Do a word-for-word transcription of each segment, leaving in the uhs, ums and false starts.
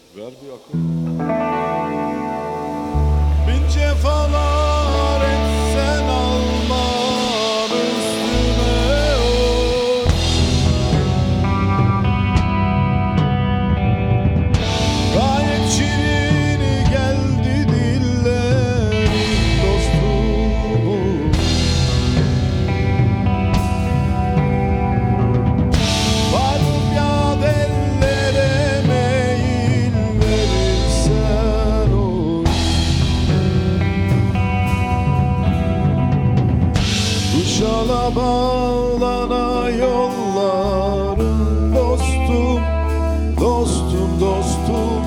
Ver bir akıl. Bin cefalar etsen almam üstüme oy. Gayet şirin geldi dillerin dostumu. Varım ya ellere meyil verirsen oy. Kuşala bağlana yolların dostum, dostum, dostum,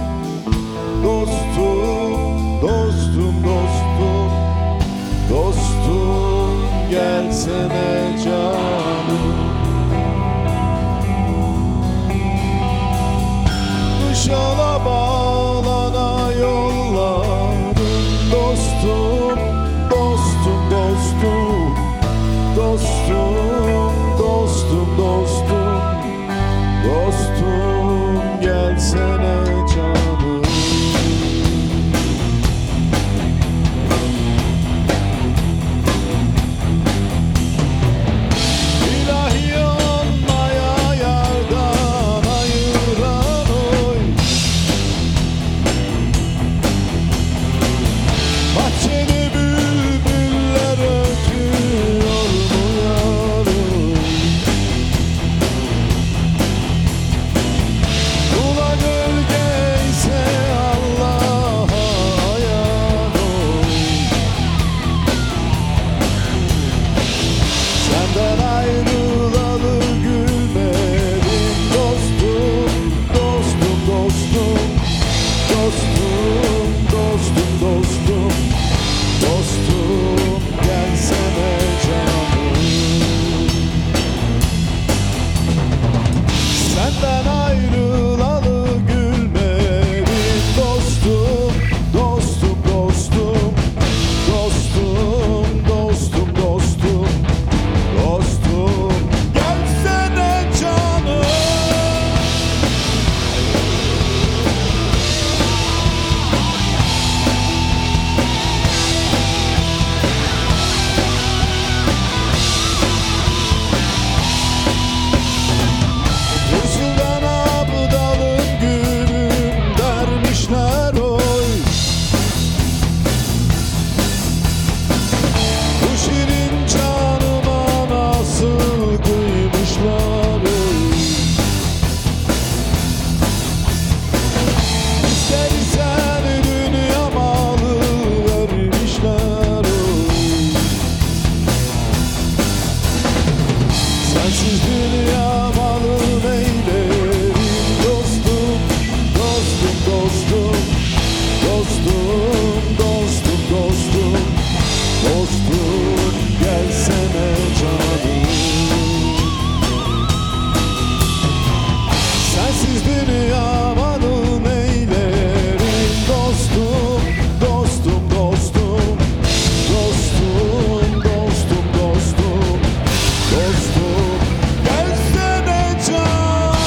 dostum, dostum, dostum, dostum, gelsene canım. Kuşala bağlana yolların dostum, dostum, dostum, dostum, dostum, dostum, dostum, gelsene canım. İlahi olmaya yardan ayıran oy. Bahçede bülbüller ötüyor mu yarım? Kula gölge ise Allah'a ayan oy. Senden ayrılalı gülmedim dostum, dostum, dostum, dostum, dostum, dostum, dostum, gelsene canım. Senden ayrılalı gülmedim dostum, dostum, dostum, dostum, dostum, dostum, dostum, gelsene canım. Hırsından abdalım gülüm dermişler oy. Bu şirin canıma nasıl kıymışlar oy. İstersen dünya malı vermişler oy. Sensiz dünya malı neylerim dostum, dostum, dostum, dostum, dostum, dostum, dostum, gelsene canım. Sensiz dünya malı neylerim dostum, dostum, dostum, dostum, dostum, dostum, dostum, gelsene canım.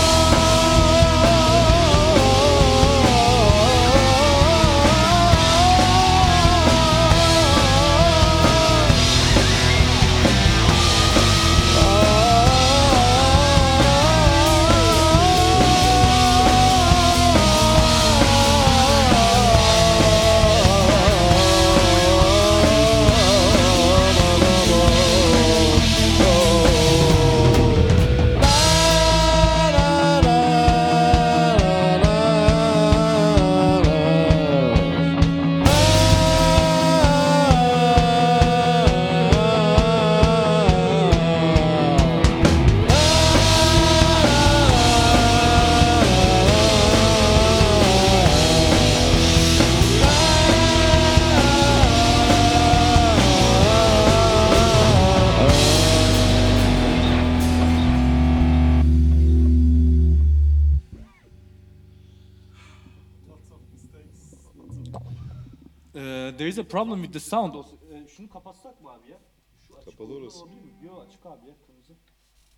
Uh, there is a problem with the sound. O- e, şunu kapatsak mı abi ya? Şu açık Kapalı olur, orası. olabilir mi? Yok açık abi ya kırmızı.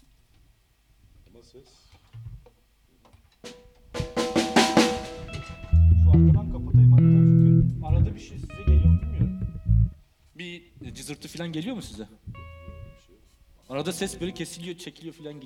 Ama ses. cızırtı falan geliyor mu size? Arada ses böyle kesiliyor, çekiliyor falan gidiyor.